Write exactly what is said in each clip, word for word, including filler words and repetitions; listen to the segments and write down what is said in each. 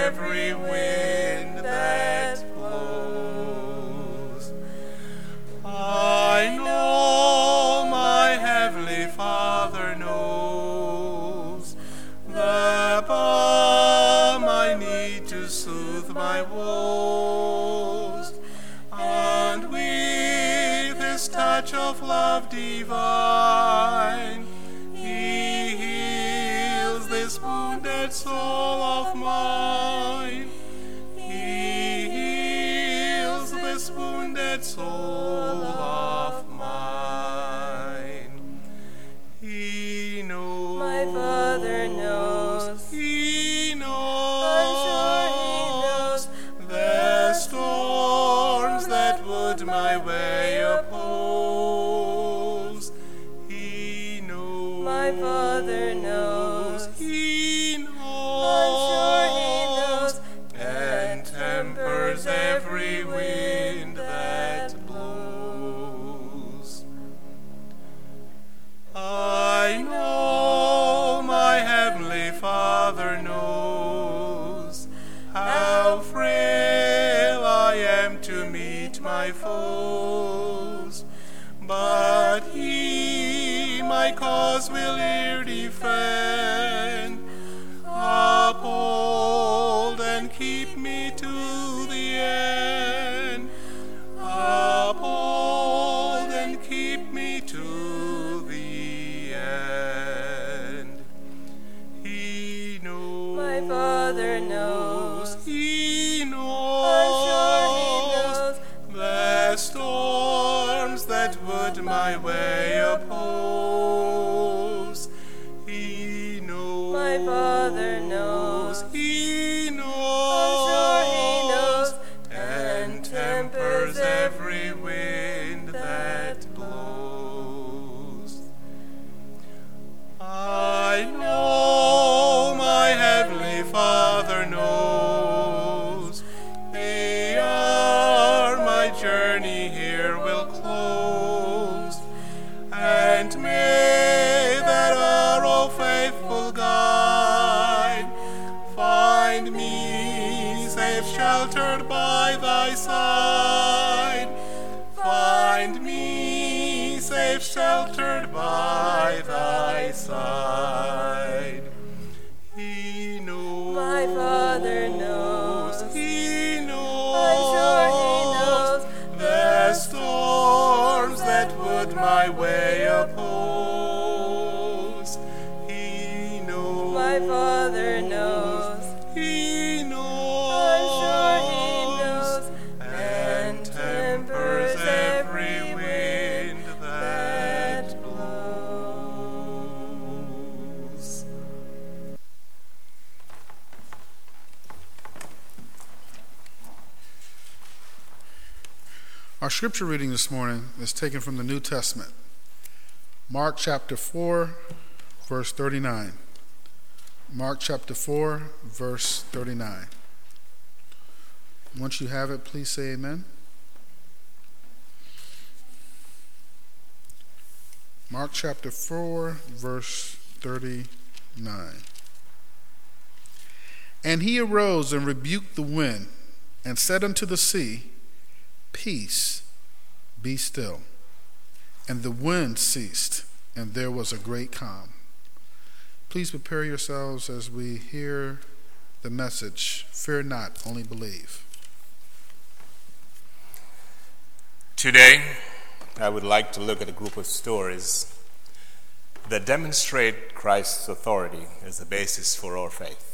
every wind that blows. I know my Heavenly Father knows the balm I need to soothe my woes, and with His touch of love divine, He heals this wounded soul of mine. He heals this wounded soul of mine. He knows. My Father knows. He knows. I'm sure He knows. The storms that would my way oppose. He knows. My Father knows. He knows. I'm sure He knows. And tempers every wind that blows. I know my Heavenly Father knows how frail I am to meet my foes, but He my cause will ere defend, uphold and keep me to the end, uphold and keep me to the end. He knows. My Father knows. He knows. I'm sure He knows. The storms that would my way oppose. He knows. My Father knows. He knows. I'm sure He knows. And tempers every wind that blows. I know my Heavenly Father knows. Ere my journey here will close, and may that hour, O faithful guide, find me safe sheltered by Thy side. Find me safe sheltered by Thy side. He knows. My Father knows. He knows. I'm sure He knows. The storms that would my way oppose. He knows. My Father knows. He knows. I'm sure He knows. And tempers every wind that blows. Our scripture reading this morning is taken from the New Testament, Mark chapter four, verse thirty-nine. Mark chapter four, verse thirty-nine. Once you have it, please say amen. Mark chapter four, verse thirty-nine. And he arose and rebuked the wind and said unto the sea, Peace, be still. And the wind ceased, and there was a great calm. Please prepare yourselves as we hear the message, Fear not, only believe. Today, I would like to look at a group of stories that demonstrate Christ's authority as the basis for our faith.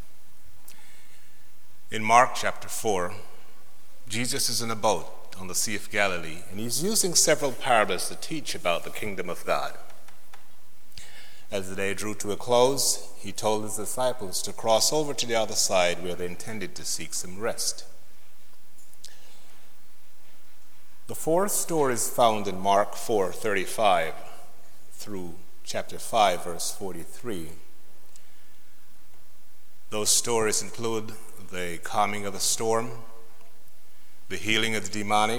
In Mark chapter four, Jesus is in a boat on the Sea of Galilee, and he's using several parables to teach about the kingdom of God. As the day drew to a close, he told his disciples to cross over to the other side where they intended to seek some rest. The four stories found in Mark four thirty-five through chapter five, verse forty-three. Those stories include the calming of the storm, the healing of the demonic,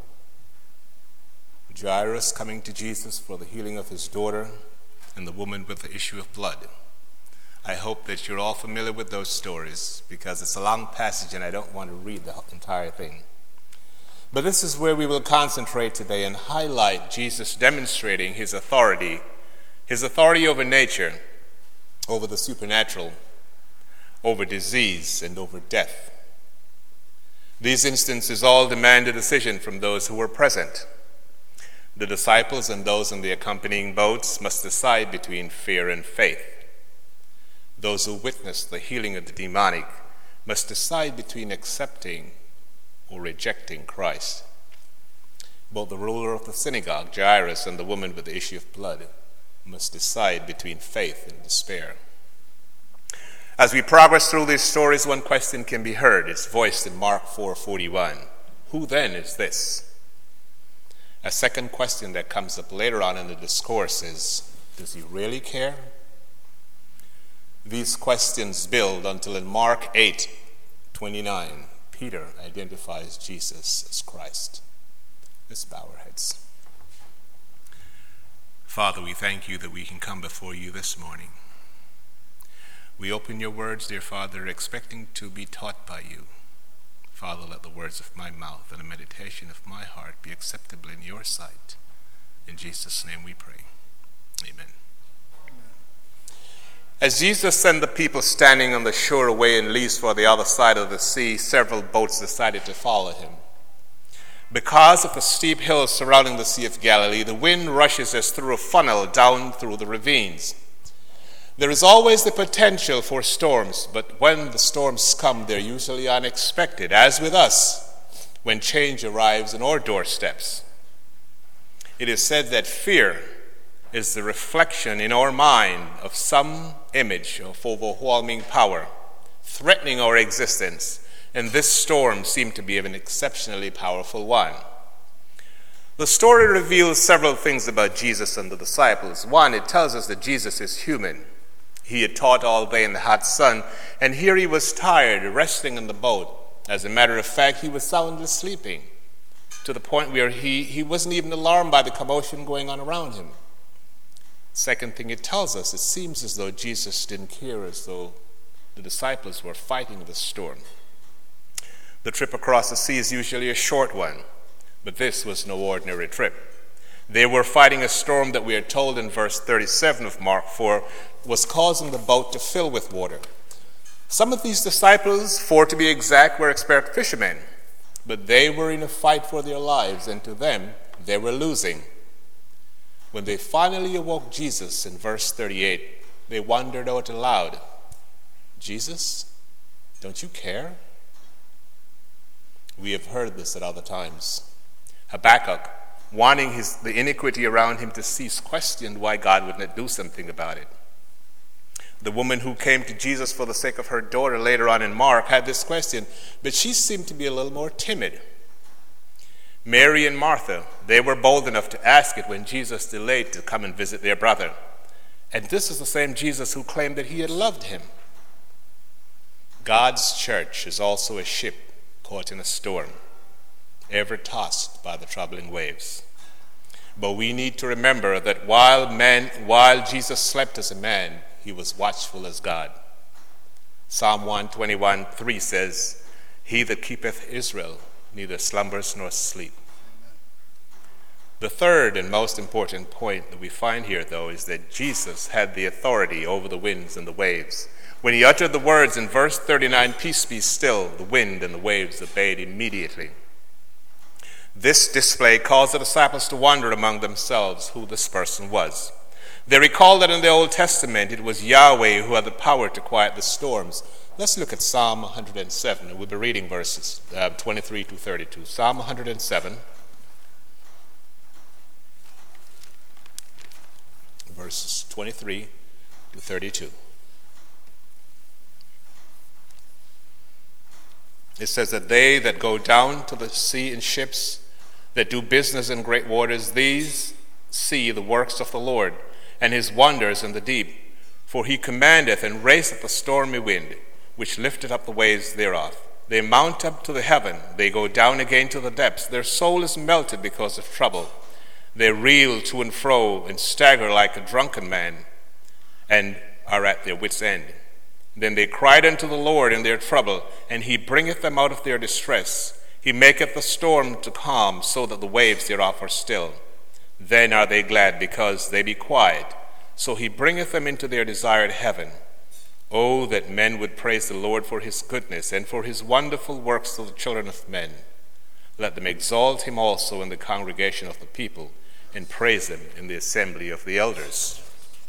Jairus coming to Jesus for the healing of his daughter, and the woman with the issue of blood. I hope that you're all familiar with those stories because it's a long passage and I don't want to read the entire thing. But this is where we will concentrate today and highlight Jesus demonstrating his authority, his authority over nature, over the supernatural, over disease, and over death. These instances all demand a decision from those who were present. The disciples and those in the accompanying boats must decide between fear and faith. Those who witnessed the healing of the demonic must decide between accepting or rejecting Christ. Both the ruler of the synagogue, Jairus, and the woman with the issue of blood must decide between faith and despair. As we progress through these stories, one question can be heard. It's voiced in Mark four forty-one. Who then is this? A second question that comes up later on in the discourse is, does he really care? These questions build until in Mark eight twenty-nine, Peter identifies Jesus as Christ. Let's bow our heads. Father, we thank you that we can come before you this morning. We open your words, dear Father, expecting to be taught by you. Father, let the words of my mouth and the meditation of my heart be acceptable in your sight. In Jesus' name we pray. Amen. As Jesus and the people standing on the shore away and leaves for the other side of the sea, several boats decided to follow him. Because of the steep hills surrounding the Sea of Galilee, the wind rushes as through a funnel down through the ravines. There is always the potential for storms, but when the storms come, they're usually unexpected, as with us, when change arrives on our doorsteps. It is said that fear is the reflection in our mind of some image of overwhelming power, threatening our existence, and this storm seemed to be an exceptionally powerful one. The story reveals several things about Jesus and the disciples. One, it tells us that Jesus is human. He had taught all day in the hot sun, and here he was tired, resting in the boat. As a matter of fact, he was soundly sleeping, to the point where he, he wasn't even alarmed by the commotion going on around him. Second thing it tells us, it seems as though Jesus didn't care, as though the disciples were fighting the storm. The trip across the sea is usually a short one, but this was no ordinary trip. They were fighting a storm that we are told in verse thirty-seven of Mark four was causing the boat to fill with water. Some of these disciples, four to be exact, were expert fishermen, but they were in a fight for their lives, and to them, they were losing. When they finally awoke Jesus in verse thirty-eight, they wondered out aloud, Jesus, don't you care? We have heard this at other times. Habakkuk, wanting his, the iniquity around him to cease, questioned why God would not do something about it. The woman who came to Jesus for the sake of her daughter later on in Mark had this question, but she seemed to be a little more timid. Mary and Martha, they were bold enough to ask it when Jesus delayed to come and visit their brother. And this is the same Jesus who claimed that he had loved him. God's church is also a ship caught in a storm, ever tossed by the troubling waves. But we need to remember that while man, while Jesus slept as a man, he was watchful as God. Psalm one twenty-one three says, He that keepeth Israel neither slumbers nor sleep. The third and most important point that we find here, though, is that Jesus had the authority over the winds and the waves. When he uttered the words in verse thirty-nine, peace be still, the wind and the waves obeyed immediately. This display caused the disciples to wonder among themselves who this person was. They recall that in the Old Testament it was Yahweh who had the power to quiet the storms. Let's look at Psalm one hundred seven, and we'll be reading verses uh, twenty-three to thirty-two. Psalm one hundred seven, verses twenty-three to thirty-two. It says that they that go down to the sea in ships, that do business in great waters, these see the works of the Lord, and his wonders in the deep. For he commandeth and raiseth the stormy wind, which lifteth up the waves thereof. They mount up to the heaven, they go down again to the depths. Their soul is melted because of trouble. They reel to and fro and stagger like a drunken man. And are at their wits' end. Then they cried unto the Lord in their trouble, and he bringeth them out of their distress. He maketh the storm to calm, so that the waves thereof are still. Then are they glad, because they be quiet. So he bringeth them into their desired heaven. Oh, that men would praise the Lord for his goodness, and for his wonderful works to the children of men. Let them exalt him also in the congregation of the people, and praise him in the assembly of the elders.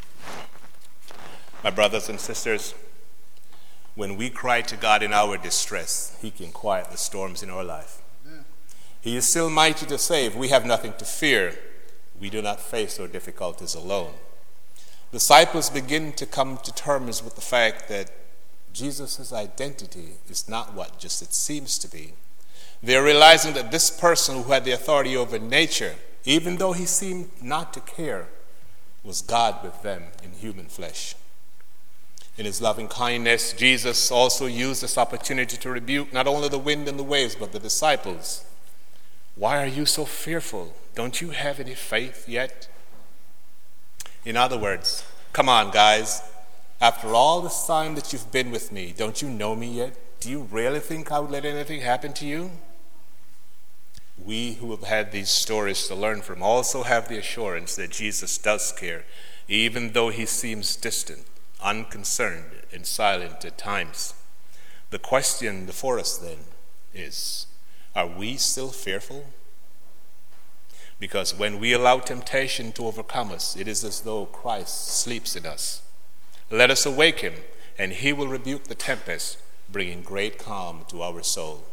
My brothers and sisters, when we cry to God in our distress, he can quiet the storms in our life. Amen. He is still mighty to save. We have nothing to fear. We do not face our difficulties alone. Disciples begin to come to terms with the fact that Jesus' identity is not what just it seems to be. They're realizing that this person who had the authority over nature, even though he seemed not to care, was God with them in human flesh. In his loving kindness, Jesus also used this opportunity to rebuke not only the wind and the waves, but the disciples. Why are you so fearful? Don't you have any faith yet? In other words, come on, guys. After all this time that you've been with me, don't you know me yet? Do you really think I would let anything happen to you? We who have had these stories to learn from also have the assurance that Jesus does care, even though he seems distant, unconcerned, and silent at times. The question before us then is, are we still fearful? Because when we allow temptation to overcome us, it is as though Christ sleeps in us. Let us awake him, and he will rebuke the tempest, bringing great calm to our soul.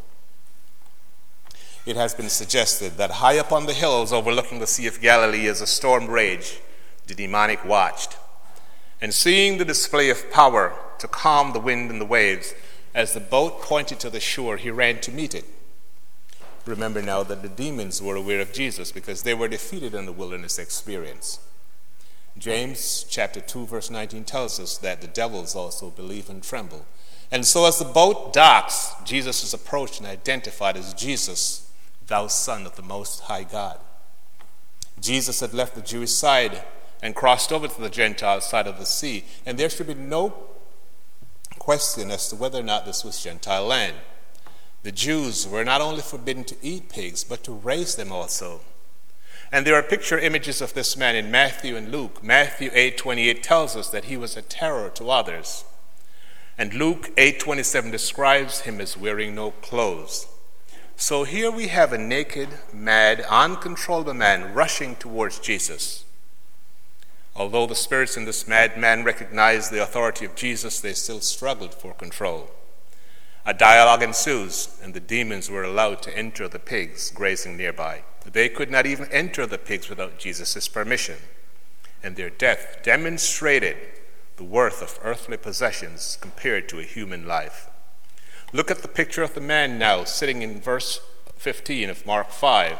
It has been suggested that high up on the hills overlooking the Sea of Galilee as a storm raged, the demonic watched. And seeing the display of power to calm the wind and the waves, as the boat pointed to the shore, he ran to meet it. Remember now that the demons were aware of Jesus because they were defeated in the wilderness experience. James chapter two verse nineteen tells us that the devils also believe and tremble. And so as the boat docks, Jesus is approached and identified as Jesus, thou Son of the Most High God. Jesus had left the Jewish side and crossed over to the Gentile side of the sea, and there should be no question as to whether or not this was Gentile land. The Jews were not only forbidden to eat pigs, but to raise them also. And there are picture images of this man in Matthew and Luke. Matthew eight twenty-eight tells us that he was a terror to others. And Luke eight twenty-seven describes him as wearing no clothes. So here we have a naked, mad, uncontrollable man rushing towards Jesus. Although the spirits in this madman recognized the authority of Jesus, they still struggled for control. A dialogue ensues, and the demons were allowed to enter the pigs grazing nearby. They could not even enter the pigs without Jesus' permission, and their death demonstrated the worth of earthly possessions compared to a human life. Look at the picture of the man now sitting in verse fifteen of Mark five.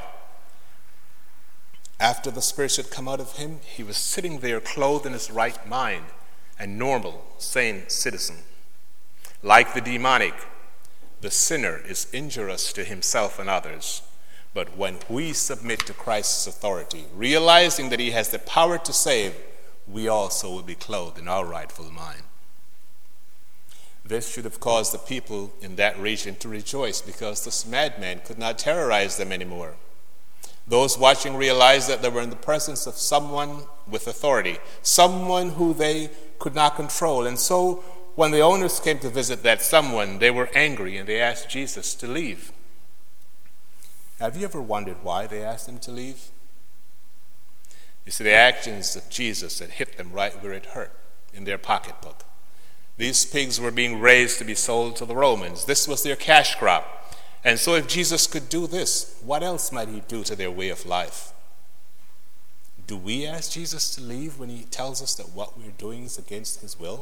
After the spirits had come out of him, he was sitting there clothed in his right mind, a normal, sane citizen. Like the demonic, the sinner is injurious to himself and others. But when we submit to Christ's authority, realizing that he has the power to save, we also will be clothed in our rightful mind. This should have caused the people in that region to rejoice because this madman could not terrorize them anymore. Those watching realized that they were in the presence of someone with authority, someone who they could not control. And so when the owners came to visit that someone, they were angry and they asked Jesus to leave. Have you ever wondered why they asked him to leave? You see, the actions of Jesus had hit them right where it hurt, in their pocketbook. These pigs were being raised to be sold to the Romans. This was their cash crop. And so if Jesus could do this, what else might he do to their way of life? Do we ask Jesus to leave when he tells us that what we're doing is against his will?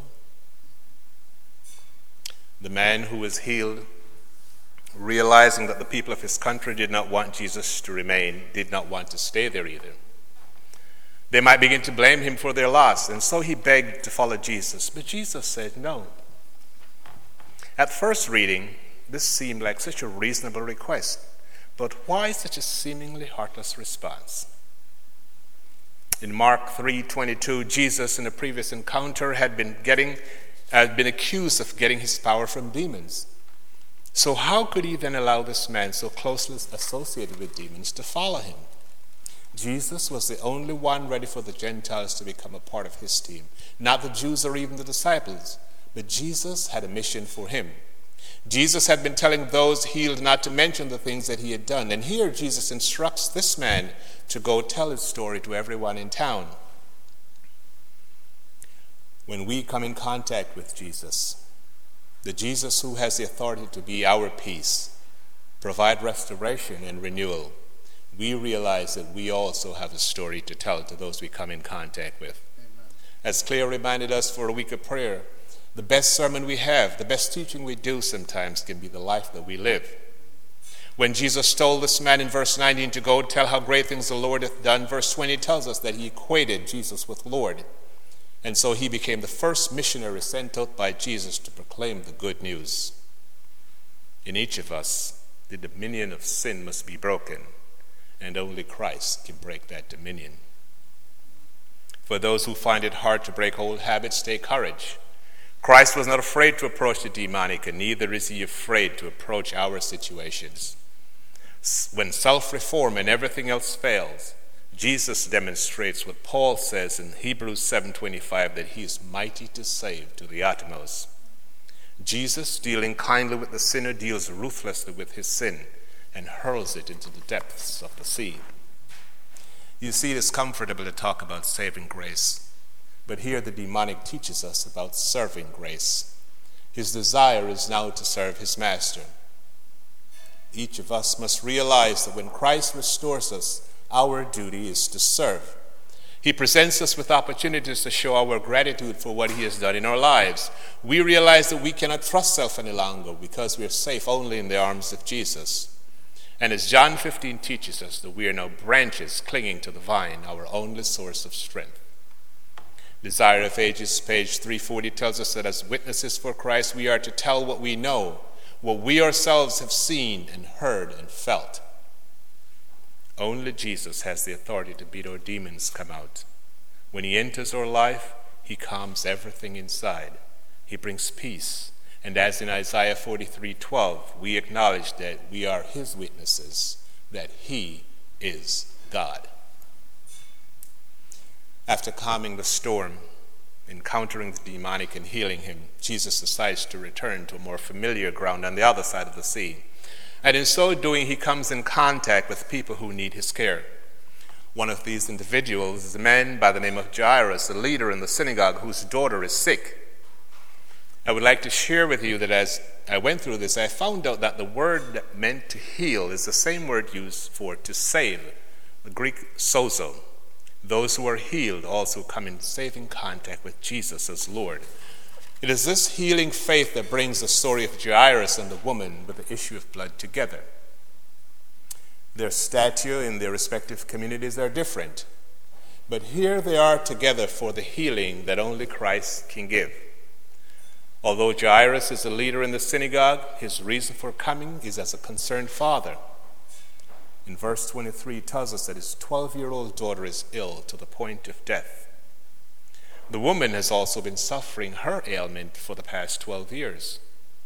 The man who was healed, realizing that the people of his country did not want Jesus to remain, did not want to stay there either. They might begin to blame him for their loss, and so he begged to follow Jesus. But Jesus said no. At first reading, this seemed like such a reasonable request, but why such a seemingly heartless response? In Mark three twenty-two, Jesus in a previous encounter had been getting had been accused of getting his power from demons. So how could he then allow this man so closely associated with demons to follow him? Jesus was the only one ready for the Gentiles to become a part of his team. Not the Jews or even the disciples, but Jesus had a mission for him. Jesus had been telling those healed not to mention the things that he had done. And here Jesus instructs this man to go tell his story to everyone in town. When we come in contact with Jesus, the Jesus who has the authority to be our peace, provide restoration and renewal, we realize that we also have a story to tell to those we come in contact with. Amen. As Claire reminded us for a week of prayer, the best sermon we have, the best teaching we do sometimes can be the life that we live. When Jesus told this man in verse nineteen to go tell how great things the Lord hath done, verse twenty tells us that he equated Jesus with Lord. And so he became the first missionary sent out by Jesus to proclaim the good news. In each of us, the dominion of sin must be broken, and only Christ can break that dominion. For those who find it hard to break old habits, take courage. Christ was not afraid to approach the demonic, and neither is he afraid to approach our situations. When self-reform and everything else fails, Jesus demonstrates what Paul says in Hebrews seven twenty-five, that he is mighty to save to the uttermost. Jesus, dealing kindly with the sinner, deals ruthlessly with his sin and hurls it into the depths of the sea. You see, it is comfortable to talk about saving grace, but here the demonic teaches us about serving grace. His desire is now to serve his master. Each of us must realize that when Christ restores us, our duty is to serve. He presents us with opportunities to show our gratitude for what he has done in our lives. We realize that we cannot trust self any longer because we are safe only in the arms of Jesus. And as John fifteen teaches us, that we are now branches clinging to the vine, our only source of strength. Desire of Ages, page three forty, tells us that as witnesses for Christ, we are to tell what we know, what we ourselves have seen and heard and felt. Only Jesus has the authority to bid our demons come out. When he enters our life, he calms everything inside. He brings peace. And as in Isaiah forty-three twelve, we acknowledge that we are his witnesses, that he is God. After calming the storm, encountering the demonic and healing him, Jesus decides to return to a more familiar ground on the other side of the sea. And in so doing, he comes in contact with people who need his care. One of these individuals is a man by the name of Jairus, a leader in the synagogue whose daughter is sick. I would like to share with you that as I went through this, I found out that the word that meant to heal is the same word used for to save, the Greek sozo. Those who are healed also come in saving contact with Jesus as Lord. It is this healing faith that brings the story of Jairus and the woman with the issue of blood together. Their stature in their respective communities are different, but here they are together for the healing that only Christ can give. Although Jairus is a leader in the synagogue, his reason for coming is as a concerned father. In verse twenty-three, it tells us that his twelve-year-old daughter is ill to the point of death. The woman has also been suffering her ailment for the past twelve years.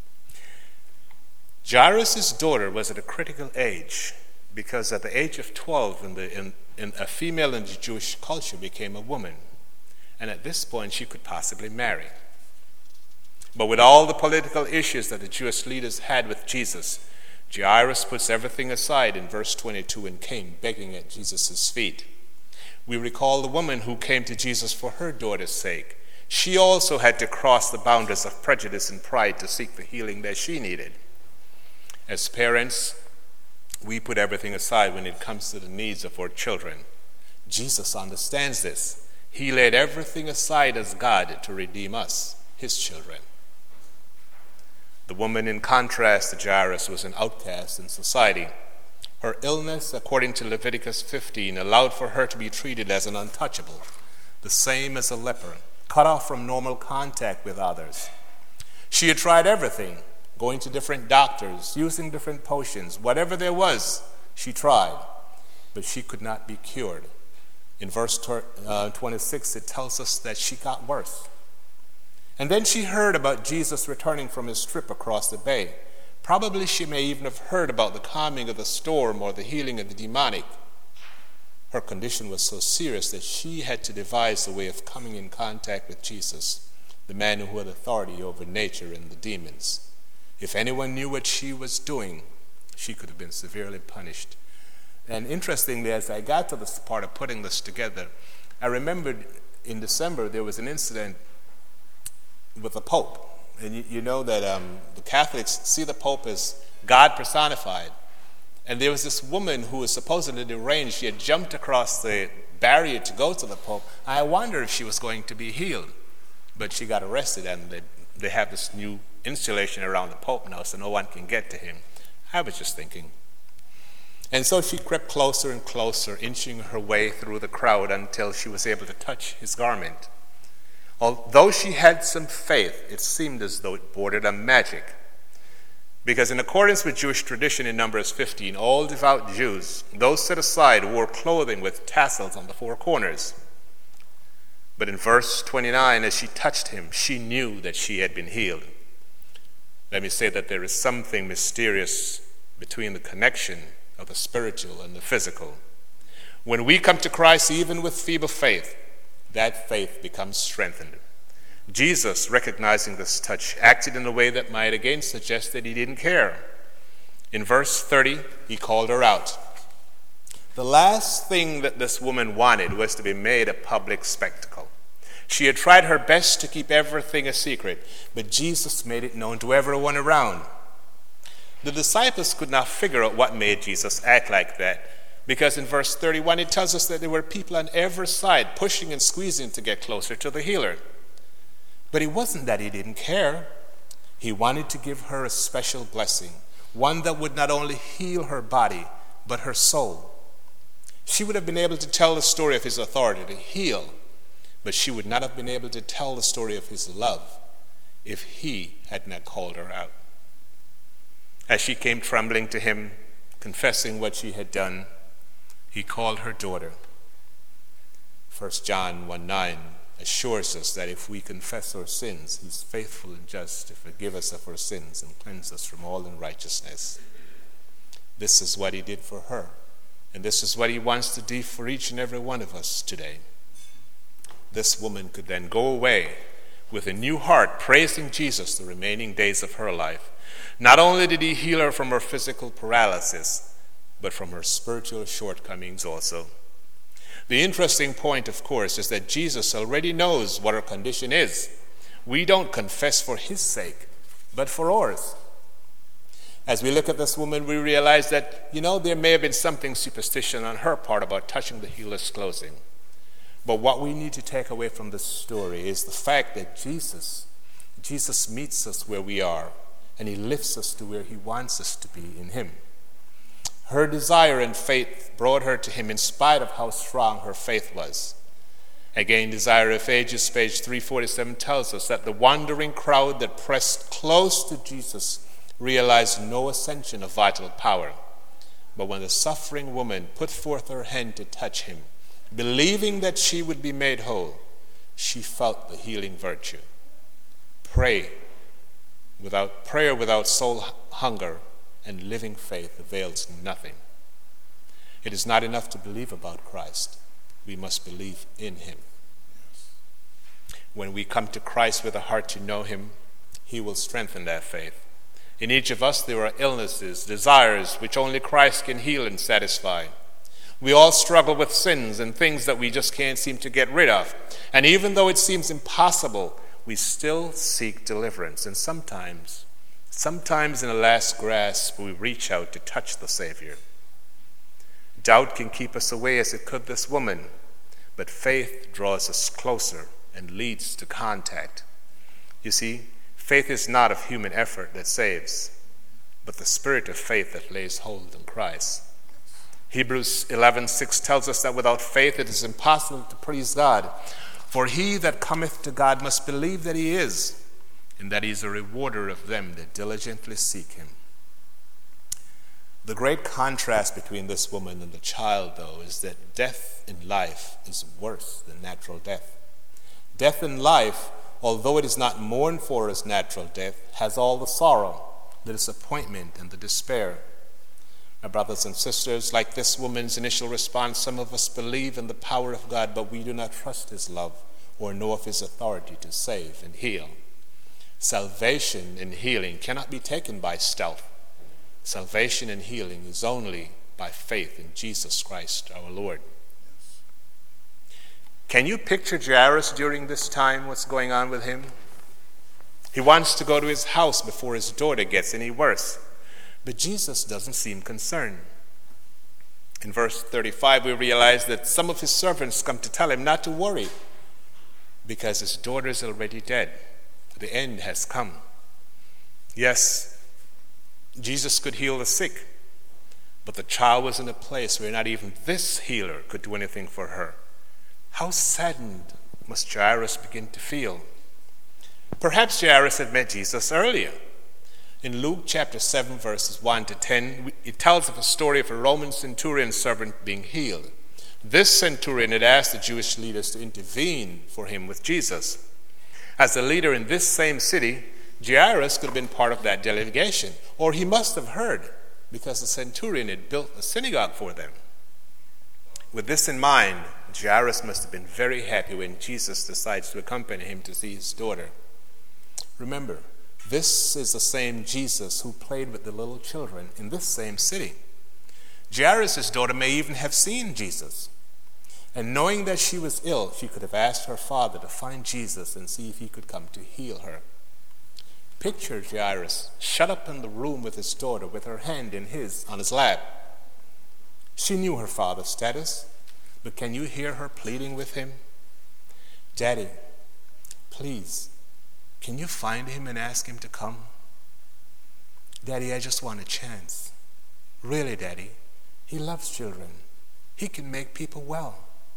Jairus' daughter was at a critical age because at the age of twelve, in the, in, in a female in the Jewish culture became a woman. And at this point, she could possibly marry. But with all the political issues that the Jewish leaders had with Jesus, Jairus puts everything aside in verse twenty-two and came begging at Jesus' feet. We recall the woman who came to Jesus for her daughter's sake. She also had to cross the boundaries of prejudice and pride to seek the healing that she needed. As parents, we put everything aside when it comes to the needs of our children. Jesus understands this. He laid everything aside as God to redeem us, his children. The woman, in contrast to Jairus, was an outcast in society. Her illness, according to Leviticus fifteen, allowed for her to be treated as an untouchable, the same as a leper, cut off from normal contact with others. She had tried everything, going to different doctors, using different potions. Whatever there was, she tried, but she could not be cured. In verse twenty-six, it tells us that she got worse. And then she heard about Jesus returning from his trip across the bay. Probably she may even have heard about the calming of the storm or the healing of the demonic. Her condition was so serious that she had to devise a way of coming in contact with Jesus, the man who had authority over nature and the demons. If anyone knew what she was doing, she could have been severely punished. And interestingly, as I got to this part of putting this together, I remembered in December there was an incident with the Pope. And you, you know that um, the Catholics see the Pope as God personified. And there was this woman who was supposedly deranged. She had jumped across the barrier to go to the Pope. I wondered if she was going to be healed. But she got arrested, and they, they have this new installation around the Pope now, so no one can get to him. I was just thinking. And so she crept closer and closer, inching her way through the crowd until she was able to touch his garment. Although she had some faith, it seemed as though it bordered on magic. Because in accordance with Jewish tradition in Numbers fifteen, all devout Jews, those set aside, wore clothing with tassels on the four corners. But in verse twenty-nine, as she touched him, she knew that she had been healed. Let me say that there is something mysterious between the connection of the spiritual and the physical. When we come to Christ, even with feeble faith, that faith becomes strengthened. Jesus, recognizing this touch, acted in a way that might again suggest that he didn't care. In verse thirty, he called her out. The last thing that this woman wanted was to be made a public spectacle. She had tried her best to keep everything a secret, but Jesus made it known to everyone around. The disciples could not figure out what made Jesus act like that, because in verse thirty-one it tells us that there were people on every side pushing and squeezing to get closer to the healer. But it wasn't that he didn't care. He wanted to give her a special blessing, one that would not only heal her body, but her soul. She would have been able to tell the story of his authority to heal, but she would not have been able to tell the story of his love if he had not called her out. As she came trembling to him, confessing what she had done, he called her daughter. First John one nine assures us that if we confess our sins, he's faithful and just to forgive us of our sins and cleanse us from all unrighteousness. This is what he did for her, and this is what he wants to do for each and every one of us today. This woman could then go away with a new heart, praising Jesus the remaining days of her life. Not only did he heal her from her physical paralysis, but from her spiritual shortcomings also. The interesting point, of course, is that Jesus already knows what her condition is. We don't confess for his sake, but for ours. As we look at this woman, we realize that, you know, there may have been something superstition on her part about touching the healer's clothing. But what we need to take away from this story is the fact that Jesus, Jesus meets us where we are, and he lifts us to where he wants us to be in him. Her desire and faith brought her to him in spite of how strong her faith was. Again, Desire of Ages, page three forty-seven, tells us that the wandering crowd that pressed close to Jesus realized no ascension of vital power. But when the suffering woman put forth her hand to touch him, believing that she would be made whole, she felt the healing virtue. Pray without prayer, without soul hunger and living faith avails nothing. It is not enough to believe about Christ. We must believe in him. When we come to Christ with a heart to know him, he will strengthen that faith. In each of us there are illnesses, desires which only Christ can heal and satisfy. We all struggle with sins and things that we just can't seem to get rid of. And even though it seems impossible, we still seek deliverance. And sometimes, sometimes in a last grasp, we reach out to touch the Savior. Doubt can keep us away as it could this woman, but faith draws us closer and leads to contact. You see, faith is not of human effort that saves, but the spirit of faith that lays hold on Christ. Hebrews eleven six tells us that without faith it is impossible to please God. For he that cometh to God must believe that he is, and that he is a rewarder of them that diligently seek him. The great contrast between this woman and the child, though, is that death in life is worse than natural death. Death in life, although it is not mourned for as natural death, has all the sorrow, the disappointment, and the despair. My brothers and sisters, like this woman's initial response, some of us believe in the power of God, but we do not trust his love or know of his authority to save and heal. Salvation and healing cannot be taken by stealth. Salvation and healing is only by faith in Jesus Christ our Lord. Can you picture Jairus during this time, what's going on with him? He wants to go to his house before his daughter gets any worse. But Jesus doesn't seem concerned. In verse thirty-five, we realize that some of his servants come to tell him not to worry because his daughter is already dead. The end has come. Yes, Jesus could heal the sick, but the child was in a place where not even this healer could do anything for her. How saddened must Jairus begin to feel? Perhaps Jairus had met Jesus earlier. In Luke chapter seven, verses one to ten, it tells of a story of a Roman centurion servant being healed. This centurion had asked the Jewish leaders to intervene for him with Jesus. As a leader in this same city, Jairus could have been part of that delegation, or he must have heard, because the centurion had built a synagogue for them. With this in mind, Jairus must have been very happy when Jesus decides to accompany him to see his daughter. Remember, this is the same Jesus who played with the little children in this same city. Jairus' daughter may even have seen Jesus. And knowing that she was ill, she could have asked her father to find Jesus and see if he could come to heal her. Picture Jairus shut up in the room with his daughter with her hand in his on his lap. She knew her father's status, but can you hear her pleading with him? Daddy, please, can you find him and ask him to come? Daddy, I just want a chance. Really, Daddy, he loves children. He can make people well.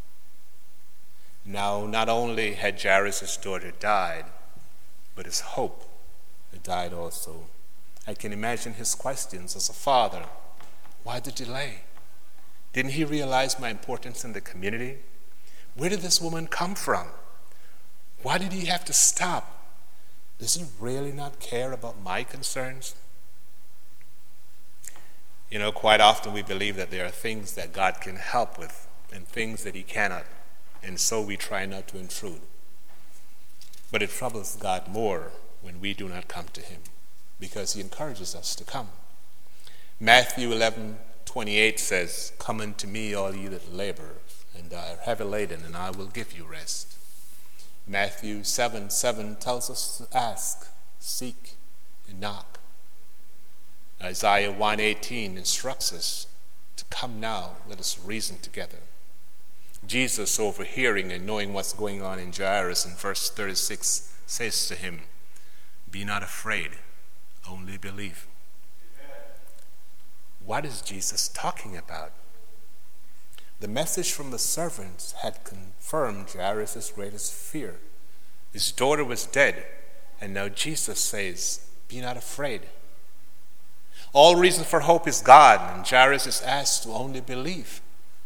Now, not only had Jairus' daughter died, but his hope had died also. I can imagine his questions as a father. Why the delay? Didn't he realize my importance in the community? Where did this woman come from? Why did he have to stop? Does he really not care about my concerns? You know, quite often we believe that there are things that God can help with and things that he cannot, and so we try not to intrude. But it troubles God more when we do not come to him, because he encourages us to come. Matthew eleven twenty-eight says, "Come unto me, all ye that labor and are heavy laden, and I will give you rest." Matthew seven seven tells us to ask, seek, and knock. Isaiah one eighteen instructs us to come now, let us reason together. Jesus, overhearing and knowing what's going on in Jairus, in verse thirty-six, says to him, "Be not afraid, only believe." What is Jesus talking about? The message from the servants had confirmed Jairus' greatest fear. His daughter was dead, and now Jesus says, "Be not afraid." All reason for hope is God, and Jairus is asked to only believe.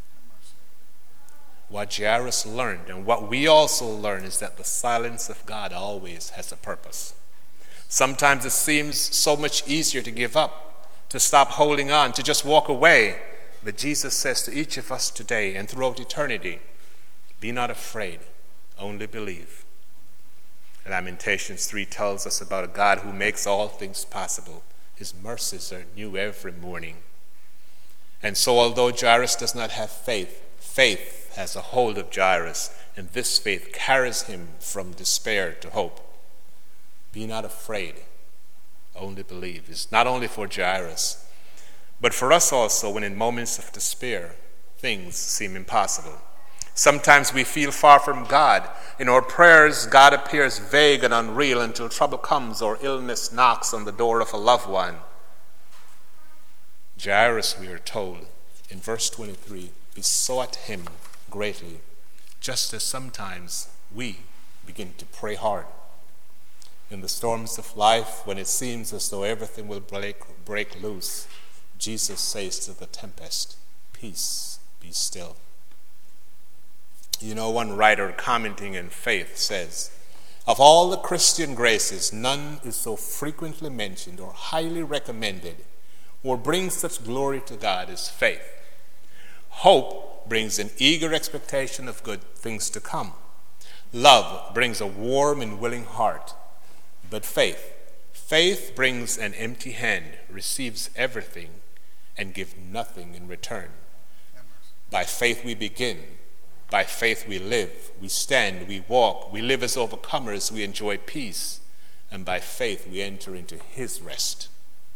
What Jairus learned, and what we also learn, is that the silence of God always has a purpose. Sometimes it seems so much easier to give up, to stop holding on, to just walk away. But Jesus says to each of us today and throughout eternity, "Be not afraid, only believe." Lamentations three tells us about a God who makes all things possible. His mercies are new every morning. And so although Jairus does not have faith, faith has a hold of Jairus, and this faith carries him from despair to hope. Be not afraid, only believe. It's not only for Jairus, but for us also, when in moments of despair, things seem impossible. Sometimes we feel far from God. In our prayers, God appears vague and unreal until trouble comes or illness knocks on the door of a loved one. Jairus, we are told in verse twenty-three, besought him greatly, just as sometimes we begin to pray hard. In the storms of life, when it seems as though everything will break, break loose, Jesus says to the tempest, "Peace, be still." You know, one writer commenting in Faith says, "Of all the Christian graces, none is so frequently mentioned or highly recommended or brings such glory to God as faith. Hope brings an eager expectation of good things to come. Love brings a warm and willing heart. But faith, faith brings an empty hand, receives everything, and gives nothing in return. By faith we begin. By faith we live, we stand, we walk, we live as overcomers, we enjoy peace, and by faith we enter into his rest."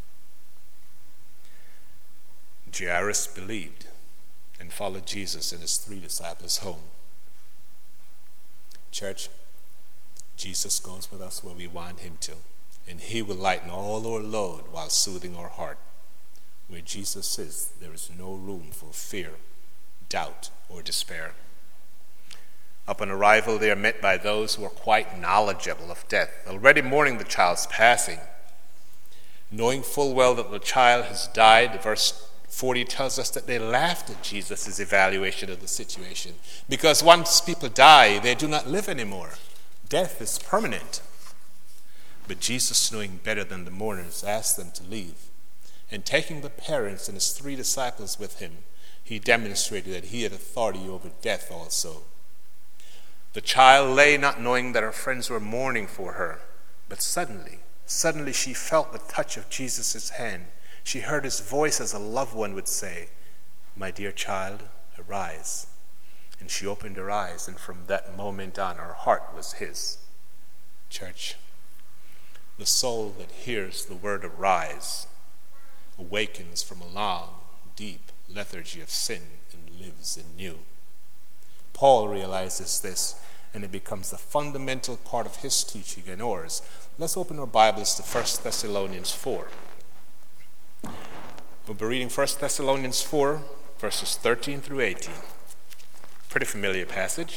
Jairus believed and followed Jesus and his three disciples home. Church, Jesus goes with us where we want him to, and he will lighten all our load while soothing our heart. Where Jesus is, there is no room for fear, doubt, or despair. Upon arrival, they are met by those who are quite knowledgeable of death, already mourning the child's passing. Knowing full well that the child has died, verse forty tells us that they laughed at Jesus' evaluation of the situation, because once people die, they do not live anymore. Death is permanent. But Jesus, knowing better than the mourners, asked them to leave. And taking the parents and his three disciples with him, he demonstrated that he had authority over death also. The child lay not knowing that her friends were mourning for her, but suddenly, suddenly she felt the touch of Jesus' hand. She heard his voice as a loved one would say, "My dear child, arise." And she opened her eyes, and from that moment on, her heart was his. Church, the soul that hears the word arise awakens from a long, deep lethargy of sin and lives anew. Paul realizes this, and it becomes a fundamental part of his teaching and ours. Let's open our Bibles to First Thessalonians four. We'll be reading First Thessalonians four, verses thirteen through eighteen. Pretty familiar passage.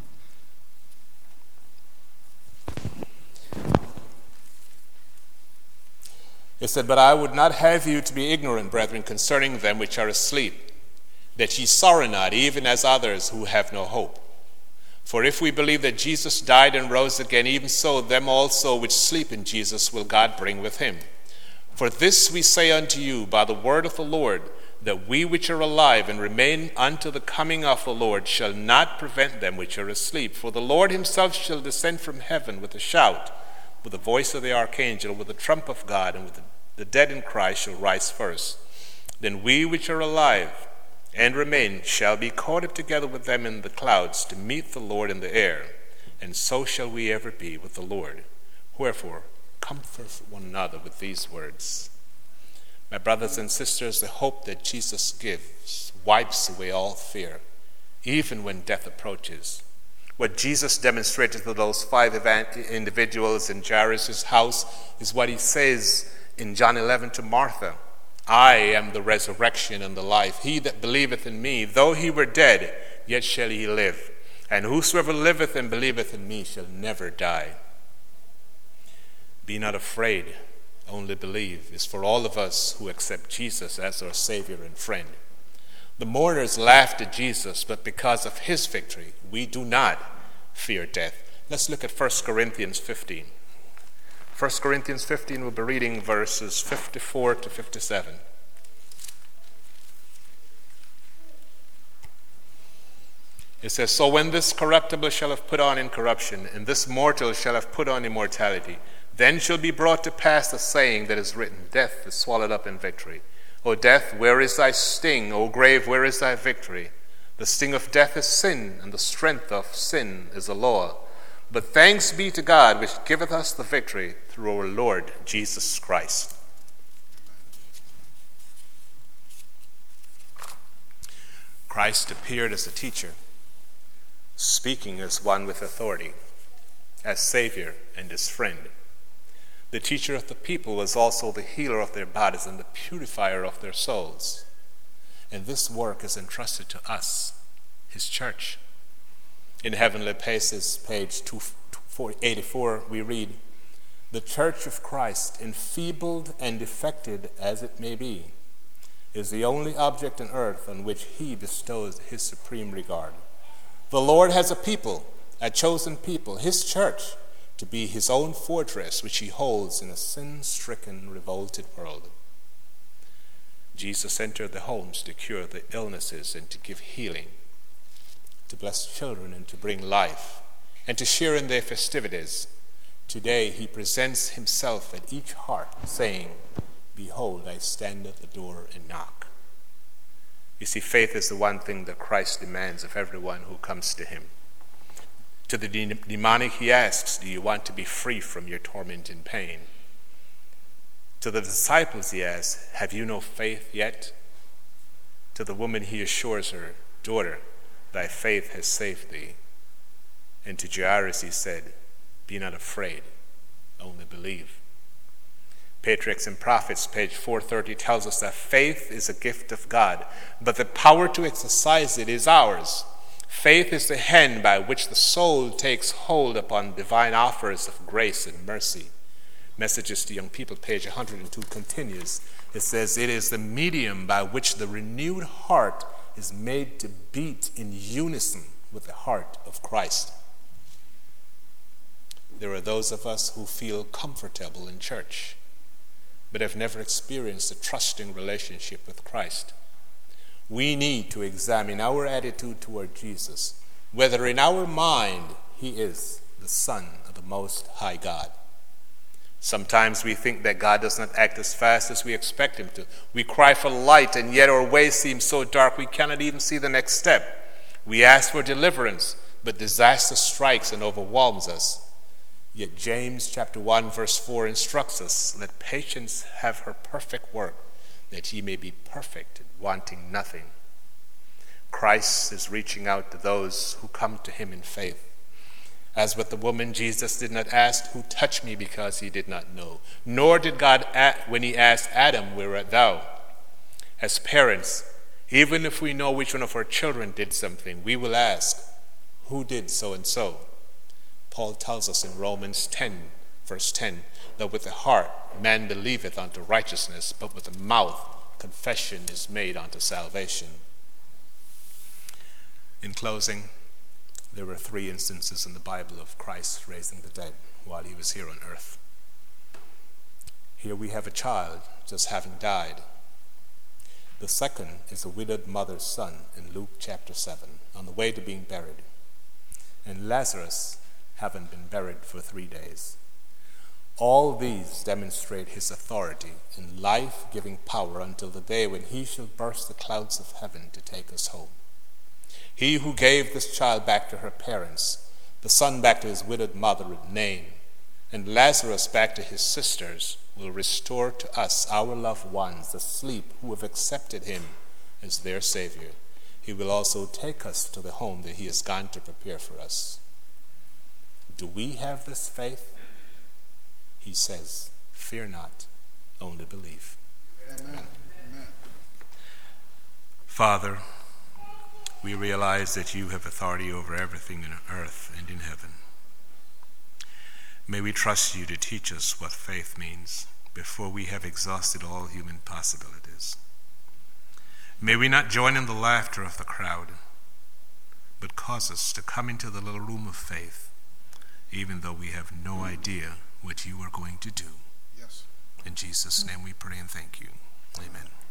It said, "But I would not have you to be ignorant, brethren, concerning them which are asleep, that ye sorrow not, even as others who have no hope. For if we believe that Jesus died and rose again, even so them also which sleep in Jesus will God bring with him. For this we say unto you by the word of the Lord, that we which are alive and remain unto the coming of the Lord shall not prevent them which are asleep. For the Lord himself shall descend from heaven with a shout, with the voice of the archangel, with the trump of God, and with the, the dead in Christ shall rise first. Then we which are alive and remain shall be caught up together with them in the clouds to meet the Lord in the air, and so shall we ever be with the Lord. Wherefore, comfort one another with these words." My brothers and sisters, the hope that Jesus gives wipes away all fear, even when death approaches. What Jesus demonstrated to those five individuals in Jairus' house is what he says in John eleven to Martha. "I am the resurrection and the life. He that believeth in me, though he were dead, yet shall he live. And whosoever liveth and believeth in me shall never die." Be not afraid, only believe is for all of us who accept Jesus as our Savior and friend. The mourners laughed at Jesus, but because of his victory, we do not fear death. Let's look at First Corinthians fifteen. First Corinthians fifteen, we'll be reading verses fifty-four to fifty-seven. It says, "So when this corruptible shall have put on incorruption, and this mortal shall have put on immortality, then shall be brought to pass the saying that is written, Death is swallowed up in victory. O death, where is thy sting? O grave, where is thy victory? The sting of death is sin, and the strength of sin is the law. But thanks be to God, which giveth us the victory through our Lord Jesus Christ." Christ appeared as a teacher, speaking as one with authority, as Savior and as friend. The teacher of the people was also the healer of their bodies and the purifier of their souls. And this work is entrusted to us, his church. In Heavenly Places, page two eighty-four, we read, "The church of Christ, enfeebled and defected as it may be, is the only object on earth on which he bestows his supreme regard. The Lord has a people, a chosen people, his church, to be his own fortress, which he holds in a sin-stricken, revolted world. Jesus entered the homes to cure the illnesses and to give healing, to bless children and to bring life, and to share in their festivities. Today he presents himself at each heart, saying, "Behold, I stand at the door and knock." You see, faith is the one thing that Christ demands of everyone who comes to him. To the de- demonic he asks, "Do you want to be free from your torment and pain?" To the disciples he asks, "Have you no faith yet?" To the woman he assures her, "Daughter, thy faith has saved thee." And to Jairus he said, "Be not afraid, only believe." Patriarchs and Prophets, page four thirty, tells us that faith is a gift of God, but the power to exercise it is ours. Faith is the hand by which the soul takes hold upon divine offers of grace and mercy. Messages to Young People, page one hundred two, continues. It says, "It is the medium by which the renewed heart is made to beat in unison with the heart of Christ." There are those of us who feel comfortable in church, but have never experienced a trusting relationship with Christ. We need to examine our attitude toward Jesus, whether in our mind he is the Son of the Most High God. Sometimes we think that God does not act as fast as we expect him to. We cry for light, and yet our way seems so dark we cannot even see the next step. We ask for deliverance, but disaster strikes and overwhelms us. Yet James chapter one verse four instructs us, "Let patience have her perfect work, that ye may be perfect, wanting nothing." Christ is reaching out to those who come to him in faith. As with the woman, Jesus did not ask, "Who touched me?" because he did not know. Nor did God, when he asked Adam, "Where art thou?" As parents, even if we know which one of our children did something, we will ask, "Who did so and so?" Paul tells us in Romans ten, verse ten, that with the heart man believeth unto righteousness, but with the mouth confession is made unto salvation. In closing, there were three instances in the Bible of Christ raising the dead while he was here on earth. Here we have a child just having died. The second is a widowed mother's son in Luke chapter seven, on the way to being buried. And Lazarus having been buried for three days. All these demonstrate his authority and life-giving power until the day when he shall burst the clouds of heaven to take us home. He who gave this child back to her parents, the son back to his widowed mother with Nain, and Lazarus back to his sisters, will restore to us our loved ones asleep who have accepted him as their Savior. He will also take us to the home that he has gone to prepare for us. Do we have this faith? He says, "Fear not, only believe." Amen. Amen. Father, we realize that you have authority over everything in earth and in heaven. May we trust you to teach us what faith means before we have exhausted all human possibilities. May we not join in the laughter of the crowd, but cause us to come into the little room of faith, even though we have no idea what you are going to do. Yes. In Jesus' name we pray and thank you. Amen.